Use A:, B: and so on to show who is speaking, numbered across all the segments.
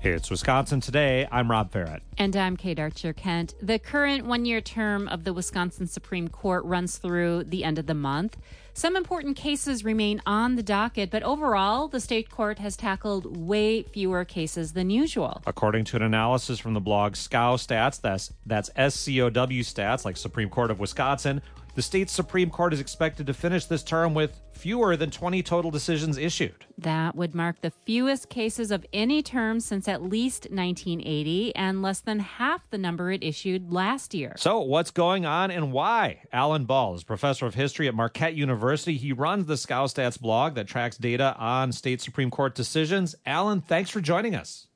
A: It's Wisconsin Today. I'm Rob Farrett.
B: And I'm Kate Archer-Kent. The current one-year term of the Wisconsin Supreme Court runs through the end of the month. Some important cases remain on the docket, but overall, the state court has tackled way fewer cases than usual.
A: According to an analysis from the blog SCOW Stats, that's SCOW Stats, like Supreme Court of Wisconsin, the state's Supreme Court is expected to finish this term with fewer than 20 total decisions issued.
B: That would mark the fewest cases of any term since at least 1980 and less than half the number it issued last year.
A: So what's going on and why? Alan Ball is professor of history at Marquette University. He runs the SCOW Stats blog that tracks data on state Supreme Court decisions. Alan, thanks for joining us.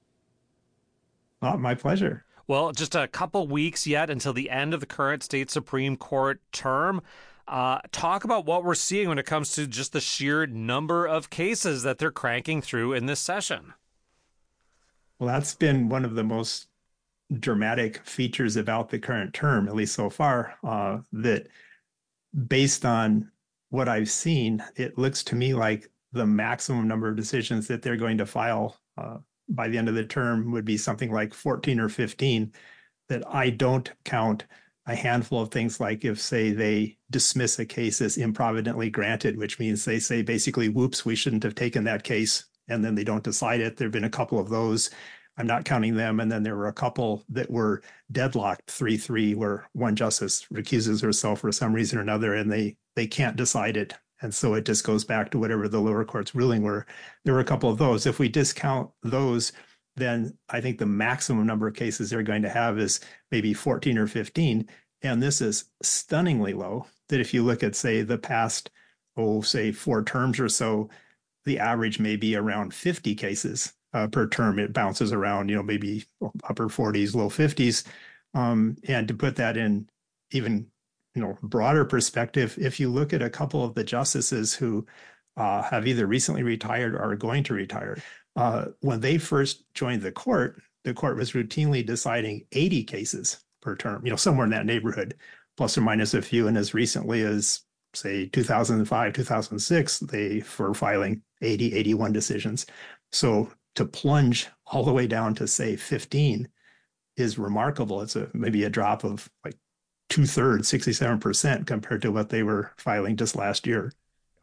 C: Oh, my pleasure.
A: Well, just a couple weeks yet until the end of the current state Supreme Court term. Talk about what we're seeing when it comes to just the sheer number of cases that they're cranking through in this session.
C: Well, that's been one of the most dramatic features about the current term, at least so far, that based on what I've seen, it looks to me like the maximum number of decisions that they're going to file by the end of the term would be something like 14 or 15, that I don't count a handful of things like if, say, they dismiss a case as improvidently granted, which means they say basically, whoops, we shouldn't have taken that case, and then they don't decide it. There have been a couple of those. I'm not counting them. And then there were a couple that were deadlocked, 3-3, where one justice recuses herself for some reason or another, and they can't decide it. And so it just goes back to whatever the lower court's ruling were. There were a couple of those. If we discount those, then I think the maximum number of cases they're going to have is maybe 14 or 15. And this is stunningly low, that if you look at, say, the past, say 4 terms or so, the average may be around 50 cases per term. It bounces around, maybe upper 40s, low 50s. And to put that in even broader perspective, if you look at a couple of the justices who have either recently retired or are going to retire, when they first joined the court was routinely deciding 80 cases per term, somewhere in that neighborhood, plus or minus a few. And as recently as, say, 2005, 2006, they were filing 80, 81 decisions. So to plunge all the way down to, say, 15 is remarkable. It's maybe a drop of like 2/3, 67% compared to what they were filing just last year.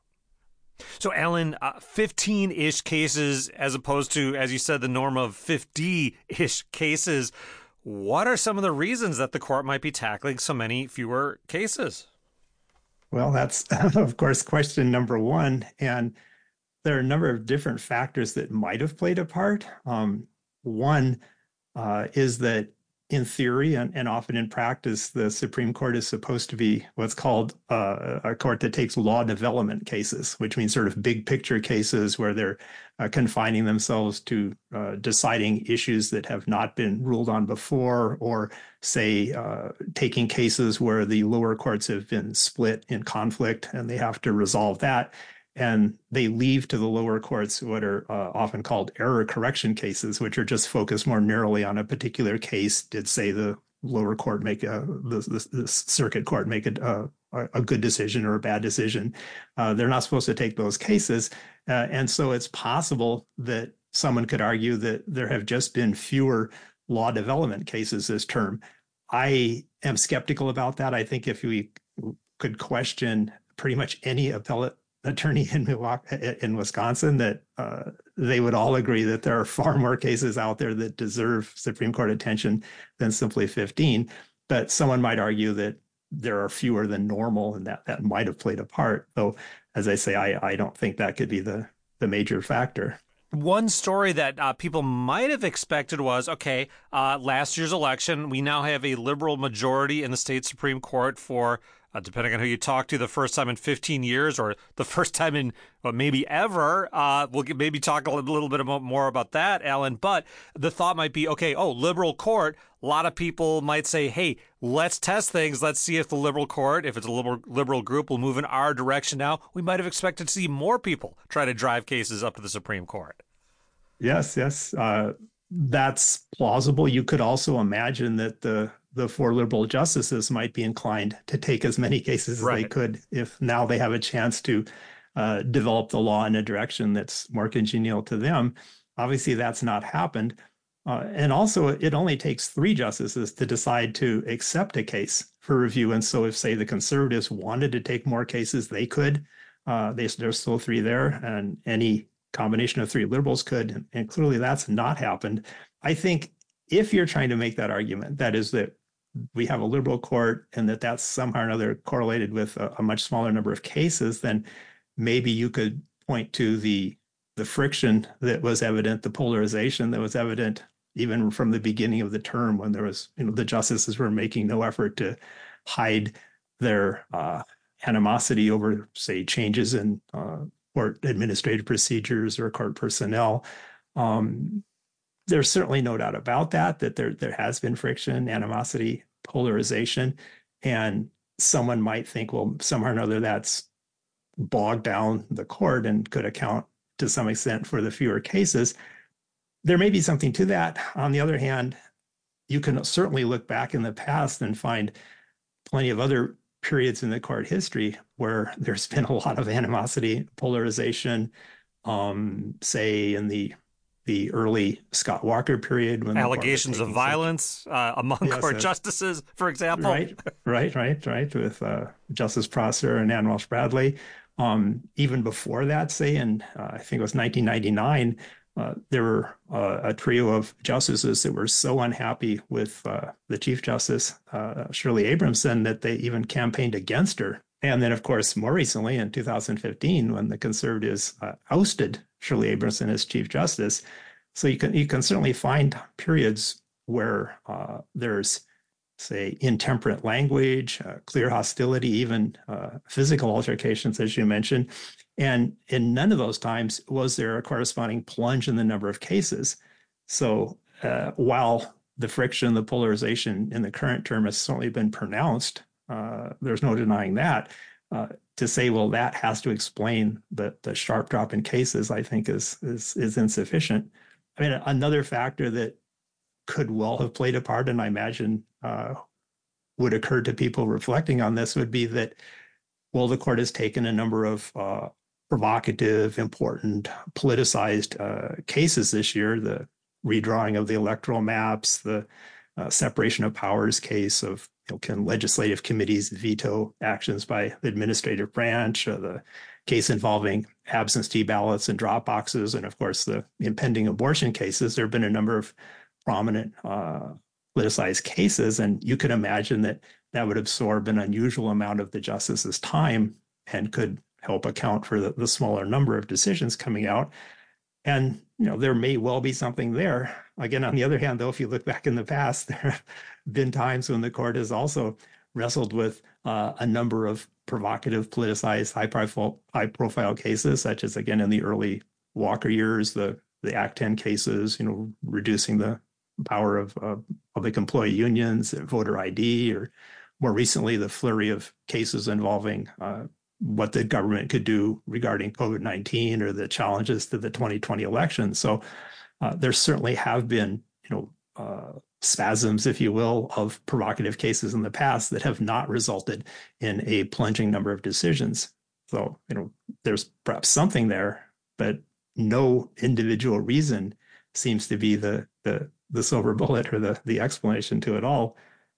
A: So, Alan, 15-ish cases as opposed to, as you said, the norm of 50-ish cases. What are some of the reasons that the court might be tackling so many fewer cases?
C: Well, that's, of course, question number one. And there are a number of different factors that might have played a part. One is that in theory and often in practice, the Supreme Court is supposed to be what's called a court that takes law development cases, which means sort of big picture cases where they're confining themselves to deciding issues that have not been ruled on before, or say taking cases where the lower courts have been split in conflict and they have to resolve that. And they leave to the lower courts what are often called error correction cases, which are just focused more narrowly on a particular case. Did, say, the lower court make the circuit court make a good decision or a bad decision? They're not supposed to take those cases. And so it's possible that someone could argue that there have just been fewer law development cases this term. I am skeptical about that. I think if we could question pretty much any appellate attorney in Wisconsin, that they would all agree that there are far more cases out there that deserve Supreme Court attention than simply 15. But someone might argue that there are fewer than normal, and that might have played a part. Though, as I say, I don't think that could be the major factor.
A: One story that people might have expected was, okay, last year's election, we now have a liberal majority in the state Supreme Court for, depending on who you talk to, the first time in 15 years or the first time in maybe ever. We'll maybe talk a little bit more about that, Alan. But the thought might be, okay, liberal court. A lot of people might say, hey, let's test things. Let's see if the liberal court, if it's a liberal group, will move in our direction now. We might have expected to see more people try to drive cases up to the Supreme Court.
C: Yes. That's plausible. You could also imagine that the 4 liberal justices might be inclined to take as many cases as they could if now they have a chance to develop the law in a direction that's more congenial to them. Obviously, that's not happened. And also, it only takes 3 justices to decide to accept a case for review. And so, if, say, the conservatives wanted to take more cases, they could. There's still 3 there, and any combination of 3 liberals could. And clearly, that's not happened. I think if you're trying to make that argument, that is that we have a liberal court and that's somehow or another correlated with a much smaller number of cases, then maybe you could point to the friction that was evident, the polarization that was evident even from the beginning of the term, when there was, the justices were making no effort to hide their animosity over, say, changes in court administrative procedures or court personnel. There's certainly no doubt about that there has been friction, animosity, polarization, and someone might think, well, somehow or another that's bogged down the court and could account to some extent for the fewer cases. There may be something to that. On the other hand, you can certainly look back in the past and find plenty of other periods in the court history where there's been a lot of animosity, polarization, say in the early Scott Walker period, when
A: allegations of violence among court justices, for example.
C: Right. With Justice Prosser and Ann Walsh Bradley. Even before that, say in I think it was 1999, there were a trio of justices that were so unhappy with the Chief Justice, Shirley Abrahamson, that they even campaigned against her. And then, of course, more recently in 2015, when the conservatives ousted Shirley Abrahamson as Chief Justice. So you can certainly find periods where there's, say, intemperate language, clear hostility, even physical altercations, as you mentioned. And in none of those times was there a corresponding plunge in the number of cases. So while the friction, the polarization in the current term has certainly been pronounced, there's no denying that. To say, well, that has to explain the sharp drop in cases, I think is insufficient. I mean, another factor that could well have played a part, and I imagine would occur to people reflecting on this, would be that, well, the court has taken a number of provocative, important, politicized cases this year, the redrawing of the electoral maps, the separation of powers case of, can legislative committees veto actions by the administrative branch, the case involving absentee ballots and drop boxes, and of course the impending abortion cases. There have been a number of prominent politicized cases, and you could imagine that would absorb an unusual amount of the justice's time and could help account for the smaller number of decisions coming out. And there may well be something there. Again, on the other hand, though, if you look back in the past, there have been times when the court has also wrestled with a number of provocative, politicized, high-profile cases, such as, again, in the early Walker years, the Act 10 cases, reducing the power of public employee unions, voter ID, or more recently, the flurry of cases involving what the government could do regarding COVID-19 or the challenges to the 2020 election. So there certainly have been, spasms, if you will, of provocative cases in the past that have not resulted in a plunging number of decisions. So, there's perhaps something there, but no individual reason seems to be the silver bullet or the explanation to it all.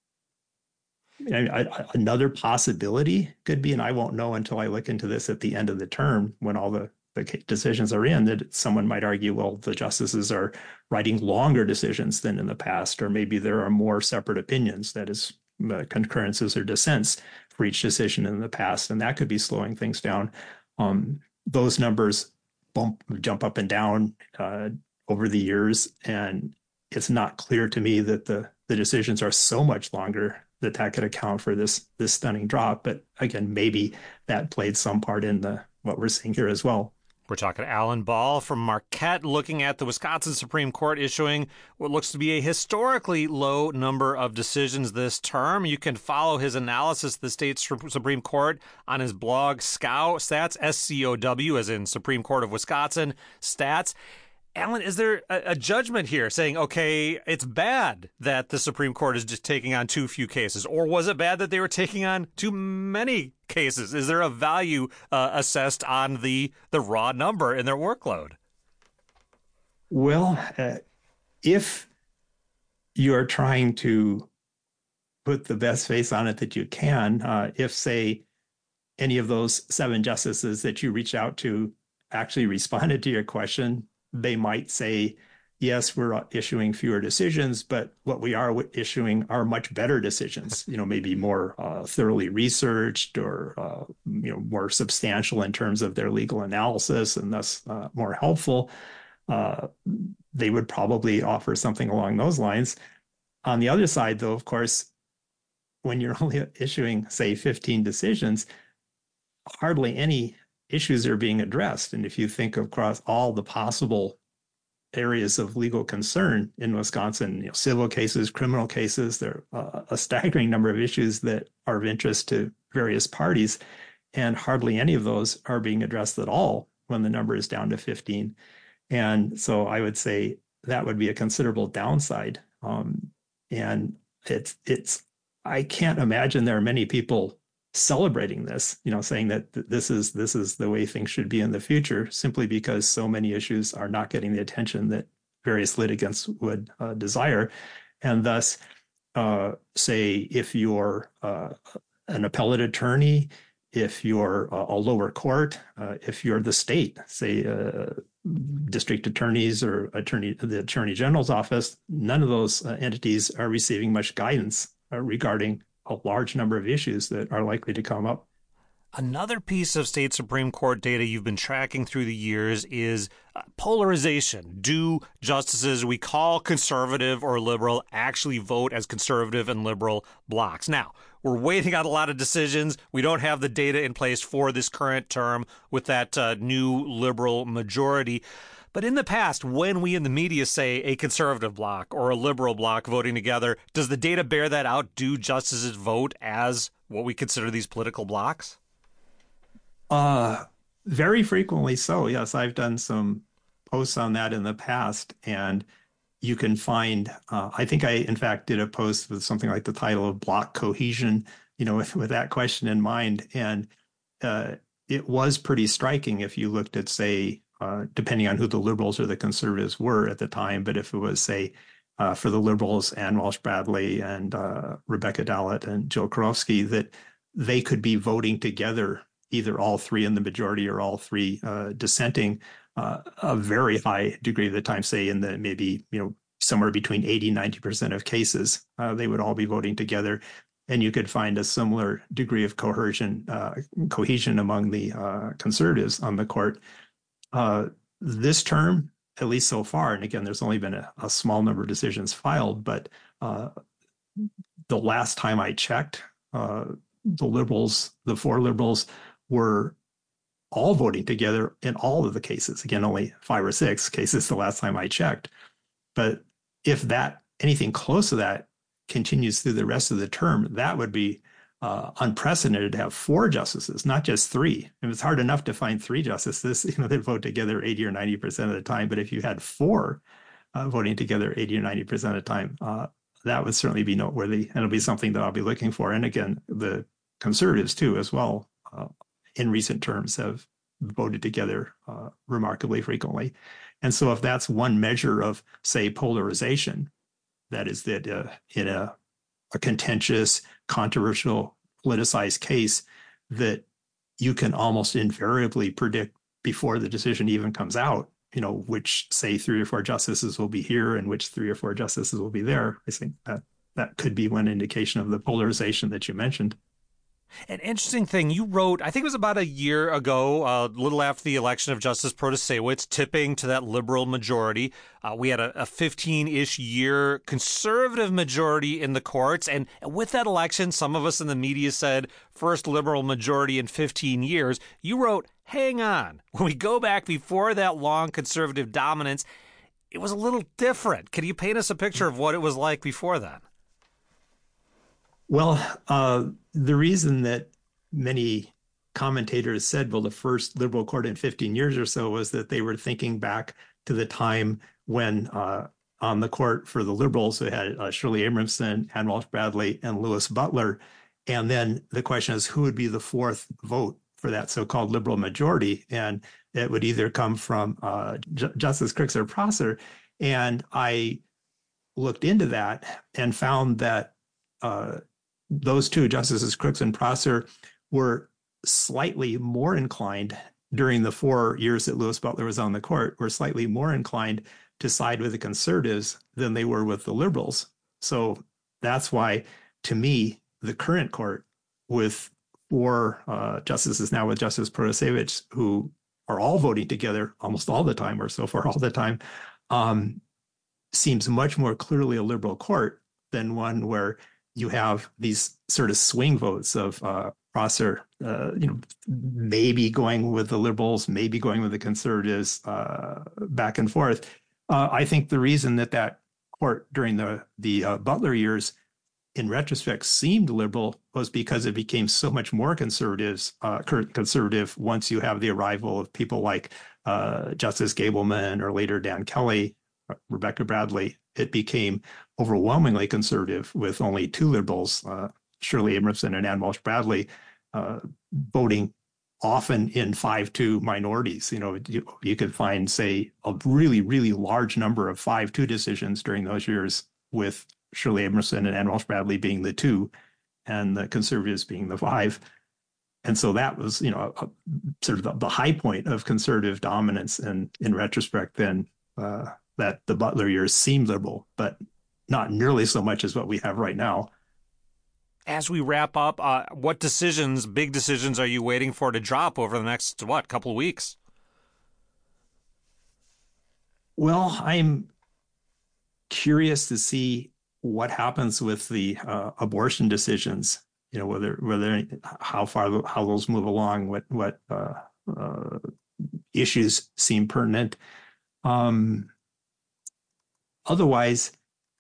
C: Another possibility could be, and I won't know until I look into this at the end of the term when all the decisions are in, that someone might argue, well, the justices are writing longer decisions than in the past, or maybe there are more separate opinions, that is, concurrences or dissents for each decision in the past, and that could be slowing things down. Those numbers jump up and down over the years, and it's not clear to me that the decisions are so much longer that could account for this stunning drop. But again, maybe that played some part in what we're seeing here as well.
A: We're talking to Alan Ball from Marquette, looking at the Wisconsin Supreme Court issuing what looks to be a historically low number of decisions this term. You can follow his analysis of the state Supreme Court on his blog, SCOW Stats, SCOW, as in Supreme Court of Wisconsin Stats. Alan, is there a judgment here saying, okay, it's bad that the Supreme Court is just taking on too few cases, or was it bad that they were taking on too many cases? Is there a value assessed on the raw number in their workload?
C: Well, if you are trying to put the best face on it that you can. If, say, any of those 7 justices that you reach out to actually responded to your question, they might say, yes, we're issuing fewer decisions, but what we are issuing are much better decisions, maybe more thoroughly researched or, more substantial in terms of their legal analysis and thus more helpful. They would probably offer something along those lines. On the other side, though, of course, when you're only issuing, say, 15 decisions, hardly any issues are being addressed. And if you think across all the possible areas of legal concern in Wisconsin, civil cases, criminal cases, there are a staggering number of issues that are of interest to various parties, and hardly any of those are being addressed at all when the number is down to 15. And so I would say that would be a considerable downside. And I can't imagine there are many people celebrating this, saying that this is the way things should be in the future, simply because so many issues are not getting the attention that various litigants would desire. And thus, say, if you're an appellate attorney, if you're a lower court, if you're the state, say, district attorneys or the attorney general's office, none of those entities are receiving much guidance regarding a large number of issues that are likely to come up.
A: Another piece of state Supreme Court data you've been tracking through the years is polarization. Do justices we call conservative or liberal actually vote as conservative and liberal blocks? Now, we're waiting on a lot of decisions. We don't have the data in place for this current term with that new liberal majority. But in the past, when we in the media say a conservative bloc or a liberal bloc voting together, does the data bear that out? Do justices vote as what we consider these political blocs?
C: Very frequently so. Yes, I've done some posts on that in the past, and you can find, I think I, in fact, did a post with something like the title of Block Cohesion, with that question in mind. And it was pretty striking if you looked at, say, depending on who the liberals or the conservatives were at the time. But if it was, say, for the liberals, Ann Walsh Bradley and Rebecca Dallett and Jill Karofsky, that they could be voting together, either all 3 in the majority or all 3 dissenting, a very high degree of the time, say in the maybe, somewhere between 80, 90% of cases, they would all be voting together. And you could find a similar degree of cohesion among the conservatives on the court. This term, at least so far, and again, there's only been a small number of decisions filed, but the last time I checked, the 4 liberals were all voting together in all of the cases. Again, only 5 or 6 cases the last time I checked. But if anything close to that continues through the rest of the term, that would be unprecedented to have 4 justices, not just 3. And it's hard enough to find 3 justices, that vote together 80 or 90% of the time. But if you had 4 voting together 80 or 90% of the time, that would certainly be noteworthy. And it'll be something that I'll be looking for. And again, the conservatives too, as well, in recent terms have voted together remarkably frequently. And so if that's one measure of, say, polarization, that is that in a contentious, controversial, politicized case, that you can almost invariably predict before the decision even comes out, which, say, 3 or 4 justices will be here and which 3 or 4 justices will be there. I think that could be one indication of the polarization that you mentioned.
A: An interesting thing you wrote, I think it was about a year ago, a little after the election of Justice Protasiewicz, tipping to that liberal majority. We had a 15-ish year conservative majority in the courts. And with that election, some of us in the media said, first liberal majority in 15 years. You wrote, hang on. When we go back before that long conservative dominance, it was a little different. Can you paint us a picture of what it was like before that?
C: Well, the reason that many commentators said, well, the first liberal court in 15 years or so was that they were thinking back to the time when on the court for the liberals, they had Shirley Abramson, Ann Walsh Bradley, and Louis Butler. And then the question is, who would be the 4th vote for that so-called liberal majority? And it would either come from Justice Crixer Prosser. And I looked into that and found that those two, Justices Crooks and Prosser, were slightly more inclined during the 4 years that Louis Butler was on the court, were slightly more inclined to side with the conservatives than they were with the liberals. So that's why, to me, the current court, with 4 justices now with Justice Protasevich, who are all voting together almost all the time, or so far all the time, seems much more clearly a liberal court than one where you have these sort of swing votes of Prosser, maybe going with the liberals, maybe going with the conservatives, back and forth. I think the reason that court during the Butler years, in retrospect, seemed liberal was because it became so much more conservative once you have the arrival of people like Justice Gableman, or later Dan Kelly, Rebecca Bradley. It became overwhelmingly conservative with only 2 liberals, Shirley Abrahamson and Ann Walsh Bradley, voting often in 5-2 minorities. You could find, say, a really, really large number of 5-2 decisions during those years, with Shirley Abrahamson and Ann Walsh Bradley being the 2 and the conservatives being the 5. And so that was, sort of the high point of conservative dominance. And in retrospect, then that the Butler years seemed liberal, but not nearly so much as what we have right now.
A: As we wrap up, what big decisions are you waiting for to drop over the next, couple of weeks?
C: Well, I'm curious to see what happens with the abortion decisions. How those move along, what issues seem pertinent. Otherwise,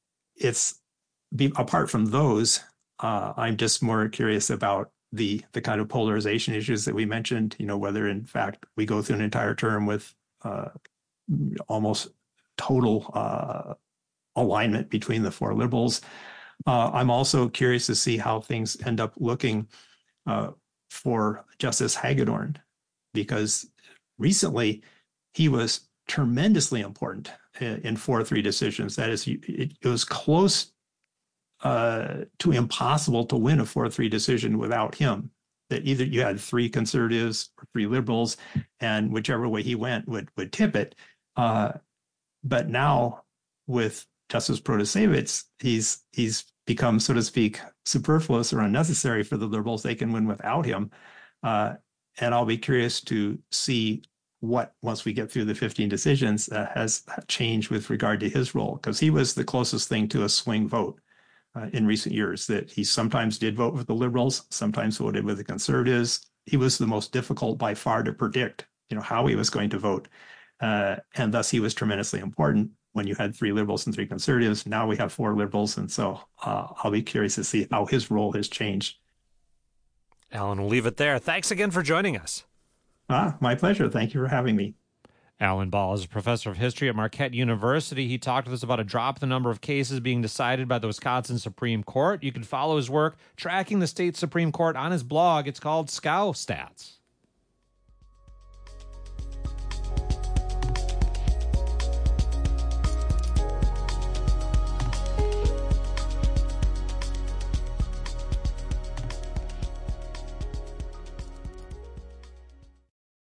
C: apart from those, I'm just more curious about the kind of polarization issues that we mentioned. Whether in fact we go through an entire term with almost total alignment between the 4 liberals. I'm also curious to see how things end up looking for Justice Hagedorn, because recently he was tremendously important in 4-3 decisions. That is, it was close to impossible to win a 4-3 decision without him. That either you had 3 conservatives or 3 liberals, and whichever way he went would tip it. But now with Justice Protasevich, he's become, so to speak, superfluous or unnecessary for the liberals. They can win without him. And I'll be curious to see what, once we get through the 15 decisions, has changed with regard to his role, because he was the closest thing to a swing vote in recent years. That he sometimes did vote with the liberals, sometimes voted with the conservatives. He was the most difficult by far to predict, how he was going to vote. And thus he was tremendously important when you had 3 liberals and 3 conservatives. Now we have 4 liberals. And so I'll be curious to see how his role has changed.
A: Alan, we'll leave it there. Thanks again for joining us.
C: My pleasure. Thank you for having me.
A: Alan Ball is a professor of history at Marquette University. He talked with us about a drop in the number of cases being decided by the Wisconsin Supreme Court. You can follow his work tracking the state Supreme Court on his blog. It's called SCOW Stats.